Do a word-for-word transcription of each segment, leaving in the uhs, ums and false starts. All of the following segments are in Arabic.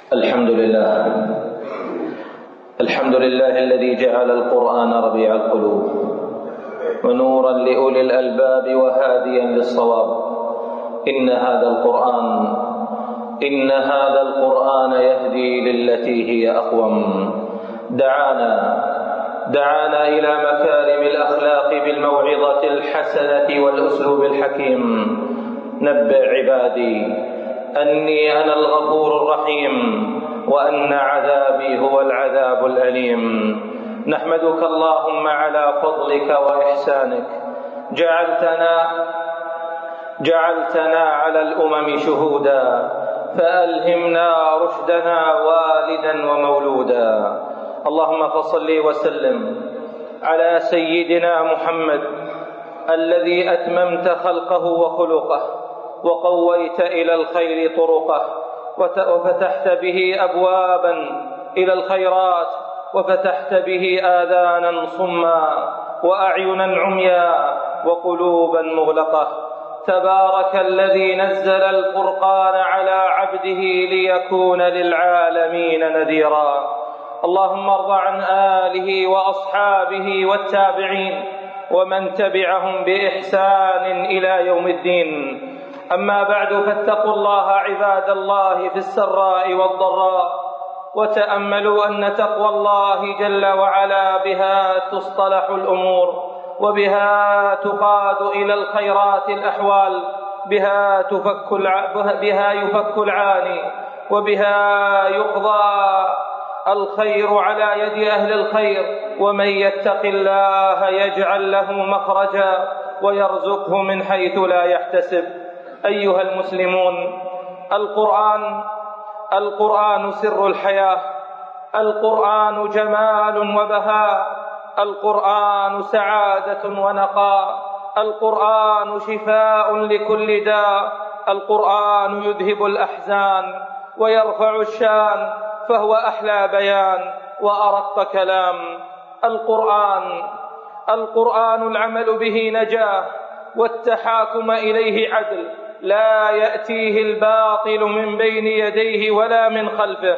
الحمد لله الحمد لله الذي جعل القرآن ربيع القلوب ونورا لأولي الألباب وهاديا للصواب. إن هذا القرآن إن هذا القرآن يهدي للتي هي أقوم. دعانا دعانا إلى مكارم الأخلاق بالموعظة الحسنة والأسلوب الحكيم. نبئ عبادي أني أنا الغفور الرحيم وأن عذابي هو العذاب الأليم. نحمدك اللهم على فضلك وإحسانك، جعلتنا جعلتنا على الأمم شهودا، فألهمنا رشدنا والدا ومولودا. اللهم فصل وسلم على سيدنا محمد الذي أتممت خلقه وخلقه وقويت إلى الخير طرقه، وفتحت به أبوابا إلى الخيرات، وفتحت به آذانا صما وأعينا عميا وقلوبا مغلقة. تبارك الذي نزل الفرقان على عبده ليكون للعالمين نذيرا. اللهم ارض عن آله وأصحابه والتابعين ومن تبعهم بإحسان إلى يوم الدين. أما بعد، فاتقوا الله عباد الله في السراء والضراء، وتأملوا أن تقوى الله جل وعلا بها تصطلح الأمور، وبها تقاد إلى الخيرات الأحوال، بها تفك بها يفك العاني، وبها يقضى الخير على يد أهل الخير. ومن يتق الله يجعل له مخرجا ويرزقه من حيث لا يحتسب. أيها المسلمون، القرآن القرآن سر الحياة، القرآن جمال وبهاء، القرآن سعادة ونقاء، القرآن شفاء لكل داء، القرآن يذهب الأحزان ويرفع الشان، فهو أحلى بيان وأرق كلام. القرآن القرآن العمل به نجاة، والتحاكم إليه عدل، لا يأتيه الباطل من بين يديه ولا من خلفه.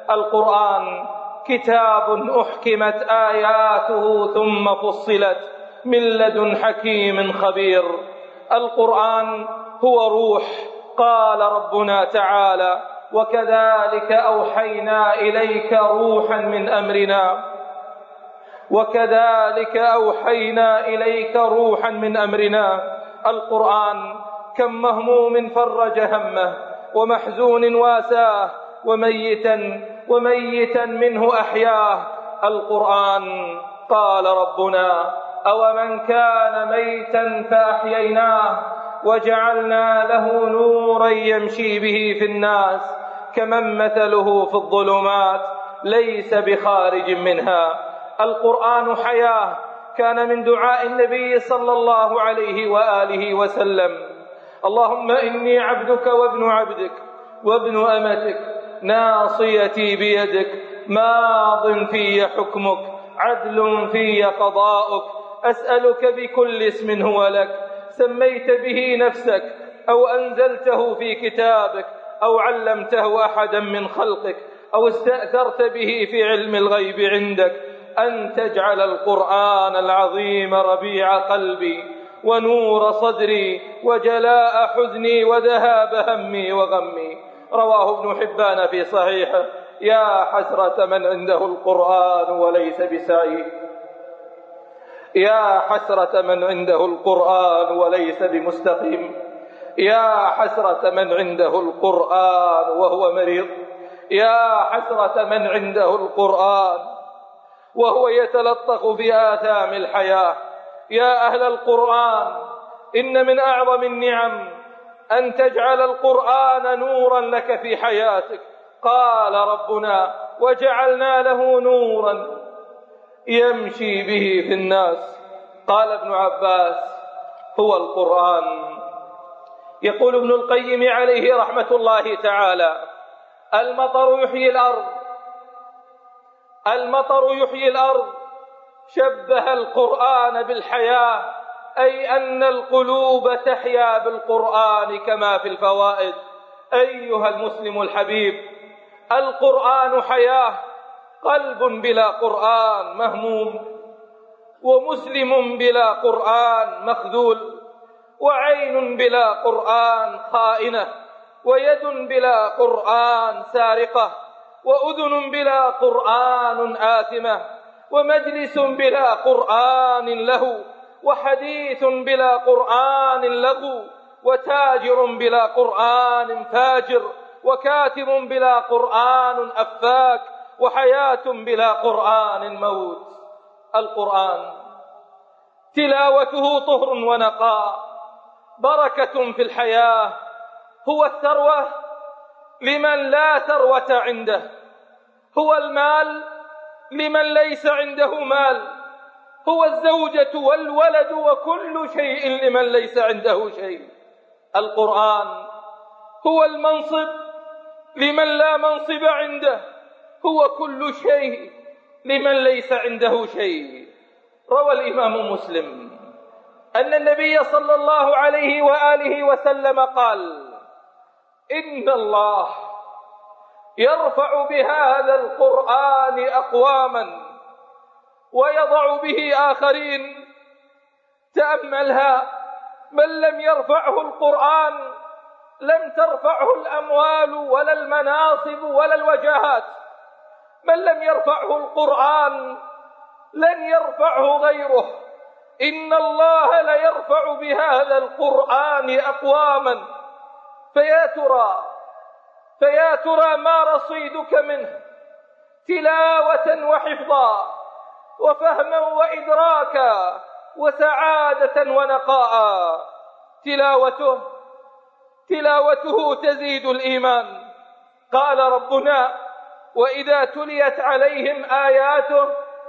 القرآن كتاب أحكمت آياته ثم فصلت من لدن حكيم خبير. القرآن هو روح، قال ربنا تعالى: وكذلك أوحينا إليك روحا من أمرنا وكذلك أوحينا إليك روحا من أمرنا. القرآن كم مهموم فرج همه، ومحزون واساه، وميتا وميتا منه أحياه. القرآن قال ربنا: أومن كان ميتا فأحييناه وجعلنا له نورا يمشي به في الناس كمن مثله في الظلمات ليس بخارج منها. القرآن حياة، كان من دعاء النبي صلى الله عليه وآله وسلم: اللهم إني عبدك وابن عبدك وابن أمتك، ناصيتي بيدك، ماض في حكمك، عدل في قضاؤك، أسألك بكل اسم هو لك سميت به نفسك أو أنزلته في كتابك أو علمته أحدا من خلقك أو استأثرت به في علم الغيب عندك، أن تجعل القرآن العظيم ربيع قلبي ونور صدري وجلاء حزني وذهاب همي وغمي. رواه ابن حبان في صحيحه. يا حسرة من عنده القرآن وليس بسعيد، يا حسرة من عنده القرآن وليس بمستقيم، يا حسرة من عنده القرآن وهو مريض، يا حسرة من عنده القرآن وهو يتلطخ في آثام الحياة. يا أهل القرآن، إن من أعظم النعم أن تجعل القرآن نورا لك في حياتك. قال ربنا: وجعلنا له نورا يمشي به في الناس. قال ابن عباس: هو القرآن. يقول ابن القيم عليه رحمة الله تعالى: المطر يحيي الأرض المطر يحيي الأرض شبه القرآن بالحياة، أي أن القلوب تحيا بالقرآن كما في الفوائد. أيها المسلم الحبيب، القرآن حياة، قلب بلا قرآن مهموم، ومسلم بلا قرآن مخذول، وعين بلا قرآن خائنة، ويد بلا قرآن سارقة، وأذن بلا قرآن آثمة، ومجلس بلا قرآن له، وحديث بلا قرآن لغو، وتاجر بلا قرآن فاجر، وكاتب بلا قرآن أفاك، وحياة بلا قرآن موت. القرآن تلاوته طهر ونقاء، بركة في الحياة، هو الثروة لمن لا ثروة عنده، هو المال لمن ليس عنده مال، هو الزوجة والولد وكل شيء لمن ليس عنده شيء. القرآن هو المنصب لمن لا منصب عنده، هو كل شيء لمن ليس عنده شيء. روى الإمام مسلم أن النبي صلى الله عليه وآله وسلم قال: إن الله يرفع بهذا القرآن أقواما ويضع به آخرين. تأملها: من لم يرفعه القرآن لم ترفعه الأموال ولا المناصب ولا الوجاهات، من لم يرفعه القرآن لن يرفعه غيره. إن الله ليرفع بهذا القرآن أقواما، فيا ترى فيا ترى ما رصيدك منه تلاوة وحفظا وفهما وإدراكا وسعادة ونقاء. تلاوته تلاوته تزيد الإيمان. قال ربنا: وإذا تليت عليهم آياته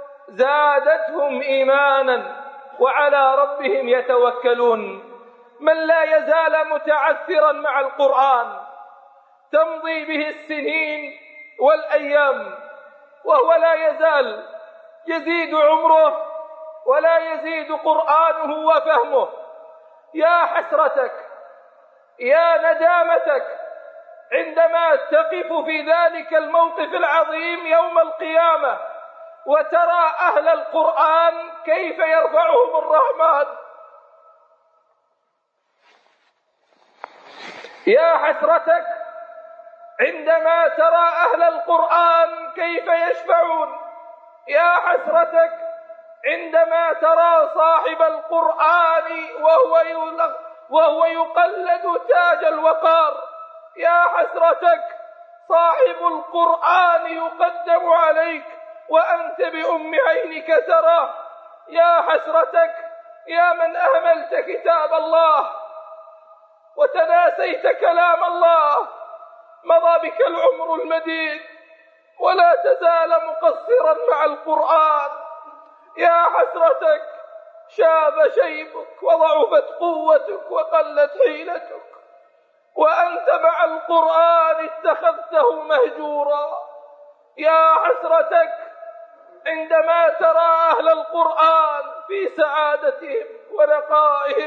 زادتهم إيمانا وعلى ربهم يتوكلون. من لا يزال متعثرا مع القرآن تمضي به السنين والأيام وهو لا يزال يزيد عمره ولا يزيد قرآنه وفهمه. يا حسرتك، يا ندامتك عندما تقف في ذلك الموقف العظيم يوم القيامة وترى أهل القرآن كيف يرفعهم الرحمن. يا حسرتك عندما ترى أهل القرآن كيف يشفعون. يا حسرتك عندما ترى صاحب القرآن وهو وهو يقلد تاج الوقار. يا حسرتك صاحب القرآن يقدم عليك وأنت بأم عينك تراه. يا حسرتك يا من أهملت كتاب الله وتناسيت كلام الله. مضى بك العمر المديد ولا تزال مقصرا مع القرآن. يا حسرتك شاب شيبك وضعفت قوتك وقلت حيلتك وأنت مع القرآن اتخذته مهجورا. يا حسرتك عندما ترى أهل القرآن في سعادتهم ونقائهم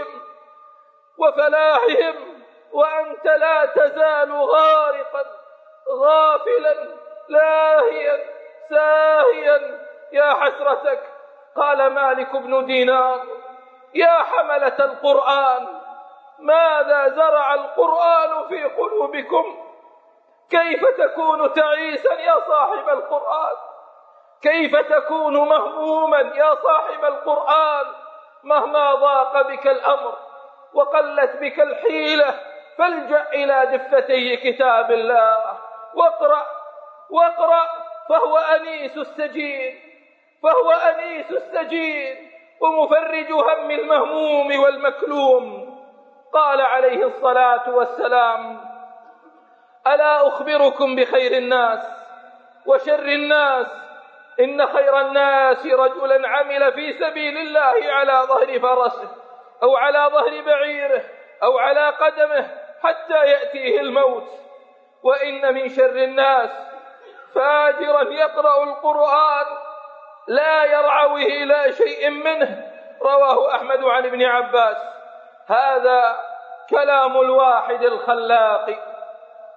وفلاحهم وأنت لا تزال غارقا غافلا لاهيا ساهيا. يا حسرتك. قال مالك بن دينار: يا حملة القرآن، ماذا زرع القرآن في قلوبكم؟ كيف تكون تعيسا يا صاحب القرآن؟ كيف تكون مهموما يا صاحب القرآن؟ مهما ضاق بك الأمر وقلت بك الحيلة فالجأ إلى دفتي كتاب الله واقرأ واقرأ فهو أنيس السجين فهو أنيس السجين ومفرج هم المهموم والمكلوم. قال عليه الصلاة والسلام: ألا أخبركم بخير الناس وشر الناس؟ إن خير الناس رجلا عمل في سبيل الله على ظهر فرسه أو على ظهر بعيره أو على قدمه حتى يأتيه الموت. وإن من شر الناس فاجرا يقرأ القرآن لا يرعوه إلى شيء منه. رواه أحمد عن ابن عباس. هذا كلام الواحد الخلاق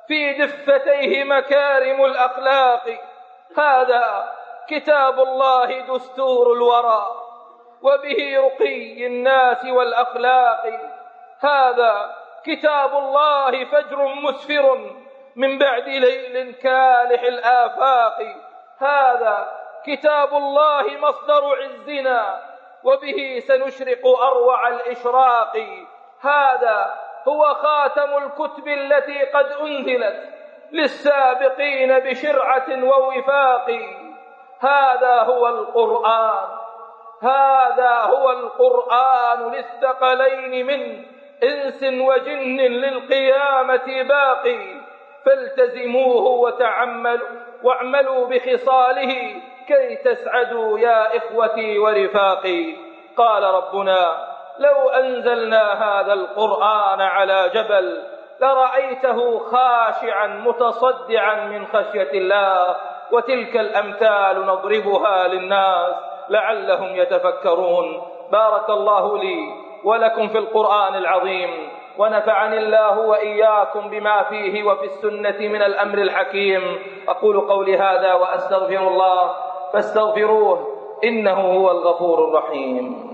في دفتيه مكارم الأخلاق. هذا كتاب الله دستور الورى، وبه رقي الناس والأخلاق. هذا كتاب الله فجر مسفر من بعد ليل كالح الآفاق. هذا كتاب الله مصدر عزنا، وبه سنشرق أروع الإشراق. هذا هو خاتم الكتب التي قد أنزلت للسابقين بشرعة ووفاق. هذا هو القرآن، هذا هو القرآن للثقلين من إنس وجن للقيامة باقي. فالتزموه وتعملوا واعملوا بخصاله كي تسعدوا يا إخوتي ورفاقي. قال ربنا: لو أنزلنا هذا القرآن على جبل لرأيته خاشعا متصدعا من خشية الله. وتلك الأمثال نضربها للناس لعلهم يتفكرون. بارك الله لي ولكم في القرآن العظيم، ونفعني الله وإياكم بما فيه وفي السنة من الأمر الحكيم. أقول قولي هذا وأستغفر الله فاستغفروه إنه هو الغفور الرحيم.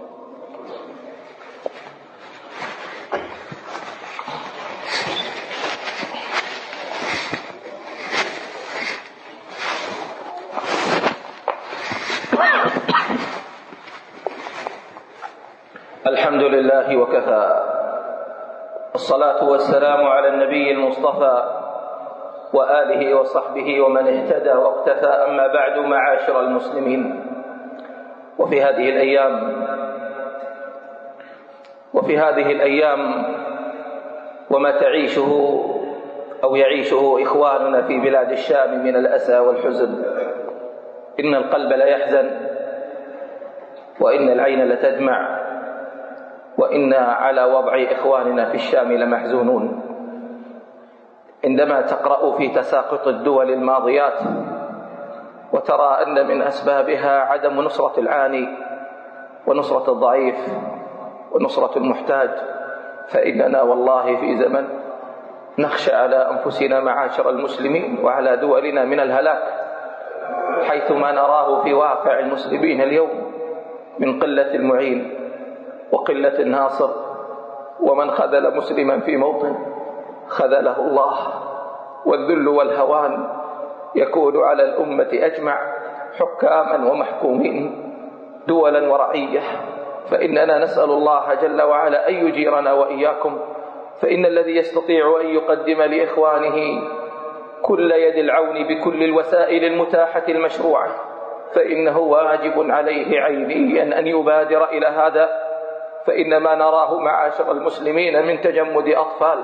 الحمد لله وكفى، الصلاة والسلام على النبي المصطفى وآله وصحبه ومن اهتدى واقتفى. أما بعد، معاشر المسلمين، وفي هذه الأيام وفي هذه الأيام وما تعيشه أو يعيشه إخواننا في بلاد الشام من الأسى والحزن، إن القلب لا يحزن، وإن العين لتدمع، وإنا على وضع إخواننا في الشام لمحزونون. عندما تقرأ في تساقط الدول الماضيات وترى أن من أسبابها عدم نصرة العاني ونصرة الضعيف ونصرة المحتاج، فإننا والله في زمن نخشى على أنفسنا معاشر المسلمين وعلى دولنا من الهلاك، حيث ما نراه في واقع المسلمين اليوم من قلة المعين وقلة الناصر. ومن خذل مسلما في موطن خذله الله، والذل والهوان يكون على الأمة أجمع، حكاما ومحكومين، دولا ورعية. فإننا نسأل الله جل وعلا أن يجيرنا وإياكم، فإن الذي يستطيع أن يقدم لإخوانه كل يد العون بكل الوسائل المتاحة المشروعة فإنه واجب عليه عينيا أن يبادر إلى هذا. فإن ما نراه معاشر المسلمين من تجمد أطفال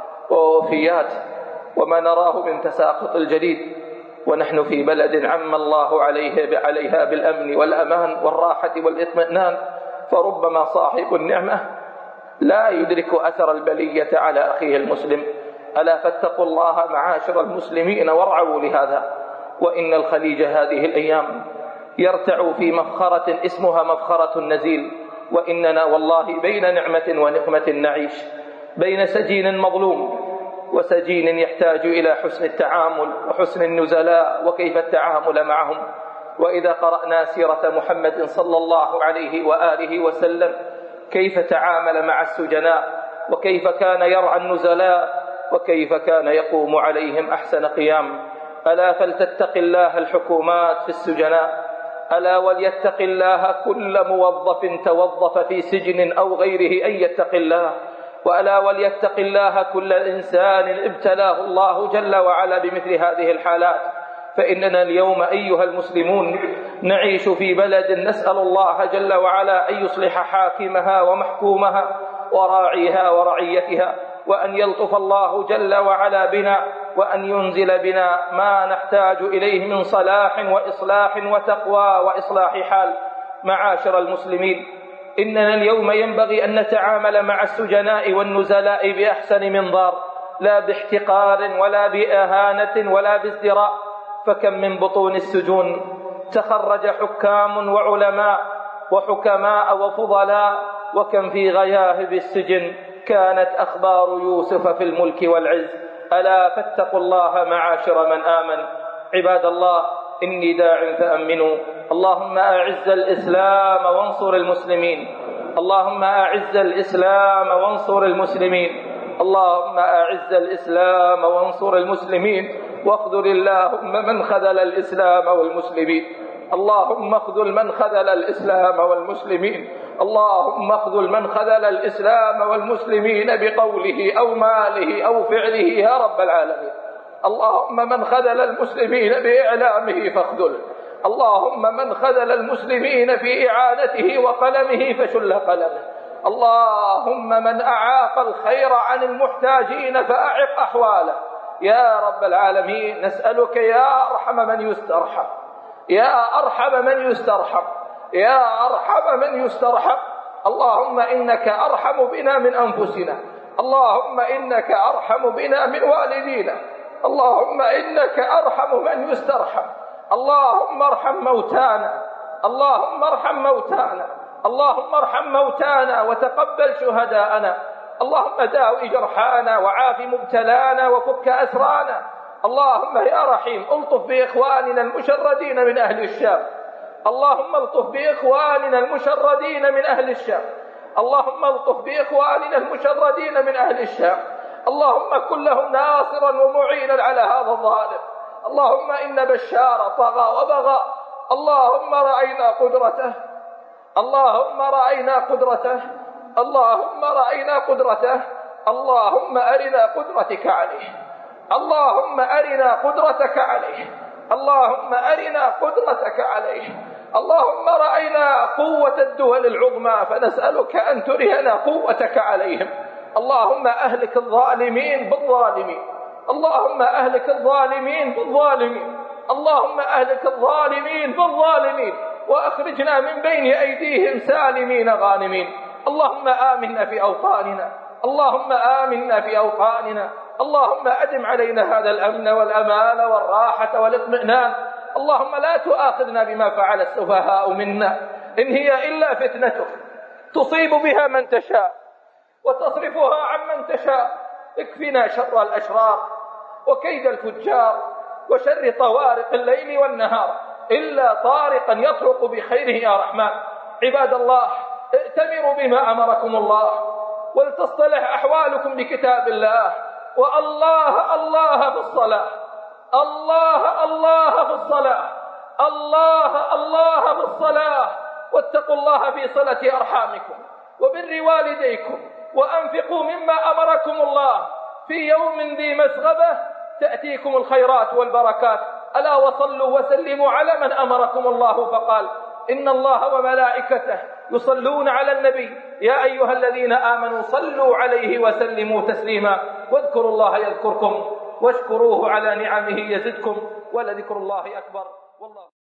ووفيات، وما نراه من تساقط الجليد، ونحن في بلد عم الله عليه عليها بالأمن والأمان والراحة والاطمئنان، فربما صاحب النعمة لا يدرك أثر البلية على أخيه المسلم. ألا فاتقوا الله معاشر المسلمين وارعوا لهذا. وإن الخليج هذه الأيام يرتع في مفخرة اسمها مفخرة النزيل، وإننا والله بين نعمة ونقمة نعيش، بين سجين مظلوم وسجين يحتاج إلى حسن التعامل وحسن النزلاء وكيف التعامل معهم. وإذا قرأنا سيرة محمد صلى الله عليه وآله وسلم كيف تعامل مع السجناء، وكيف كان يرعى النزلاء، وكيف كان يقوم عليهم أحسن قيام. ألا فلتتق الله الحكومات في السجناء، ألا وليتق الله كل موظف توظف في سجن أو غيره أن يتق الله، وألا وليتق الله كل إنسان ابتلاه الله جل وعلا بمثل هذه الحالات. فإننا اليوم أيها المسلمون نعيش في بلد نسأل الله جل وعلا أن يصلح حاكمها ومحكومها وراعيها ورعيتها، وأن يلطف الله جل وعلا بنا، وأن ينزل بنا ما نحتاج إليه من صلاح وإصلاح وتقوى وإصلاح حال. معاشر المسلمين، إننا اليوم ينبغي أن نتعامل مع السجناء والنزلاء بأحسن منظار، لا باحتقار ولا بإهانة ولا بازدراء. فكم من بطون السجون تخرج حكام وعلماء وحكماء وفضلاء، وكم في غياهب السجن كانت أخبار يوسف في الملك والعز. ألا فاتقوا الله معاشر من آمن. عباد الله، إني داع فأمنوا. اللهم أعز الإسلام وانصر المسلمين، اللهم أعز الإسلام وانصر المسلمين، اللهم أعز الإسلام وانصر المسلمين، واخذل اللهم من خذل الإسلام والمسلمين، اللهم اخذل من خذل الإسلام والمسلمين، اللهم اخذل من خذل الإسلام والمسلمين بقوله أو ماله أو فعله يا رب العالمين. اللهم من خذل المسلمين بإعلامه فاخذله، اللهم من خذل المسلمين في إعانته وقلمه فشل قلمه، اللهم من أعاق الخير عن المحتاجين فأعق أحواله يا رب العالمين. نسألك يا أرحم من يسترحم، يا أرحم من يسترحم، يا أرحم من يسترحم. اللهم إنك أرحم بنا من أنفسنا، اللهم إنك أرحم بنا من والدينا، اللهم إنك أرحم من يسترحم. اللهم ارحم موتانا، اللهم ارحم موتانا، اللهم ارحم موتانا وتقبل شهداءنا، اللهم داوي جرحانا وعاف مبتلانا وفك أسرانا. اللهم يا رحيم ألطف بإخواننا المشردين من أهل الشام، اللهم الطف بإخواننا المشردين من أهل الشام، اللهم الطف بإخواننا المشردين من أهل الشام، اللهم كن لهم ناصرا ومعينا على هذا الظالم. اللهم إن بشار طغى وبغى، اللهم رأينا قدرته، اللهم رأينا قدرته، اللهم رأينا قدرته، اللهم أرنا قدرتك عليه، اللهم أرنا قدرتك عليه، اللهم أرنا قدرتك عليه. اللهم رأينا قوة الدول العظمى فنسألك أن ترينا قوتك عليهم. اللهم أهلك الظالمين بالظالمين، اللهم أهلك الظالمين بالظالمين، اللهم أهلك الظالمين بالظالمين، وأخرجنا من بين أيديهم سالمين غانمين. اللهم آمنا في أوطاننا، اللهم آمنا في أوطاننا، اللهم أدم علينا هذا الأمن والأمان والراحة والاطمئنان. اللهم لا تؤاخذنا بما فعل السفهاء منا، إن هي إلا فتنتك تصيب بها من تشاء وتصرفها عن من تشاء. اكفنا شر الأشرار وكيد الفجار وشر طوارق الليل والنهار، إلا طارقا يطرق بخيره يا رحمن. عباد الله، ائتمروا بما أمركم الله، ولتصطلح أحوالكم بكتاب الله، والله الله في الصلاة، الله الله في الصلاة، الله الله في الصلاة. واتقوا الله في صلة أرحامكم وبر والديكم، وأنفقوا مما أمركم الله في يوم ذي مسغبة تأتيكم الخيرات والبركات. ألا وصلوا وسلموا على من أمركم الله فقال: إن الله وملائكته يصلون على النبي يا أيها الذين آمنوا صلوا عليه وسلموا تسليما. واذكروا الله يذكركم، واشكروه على نعمه يزدكم، ولذكر الله أكبر. والله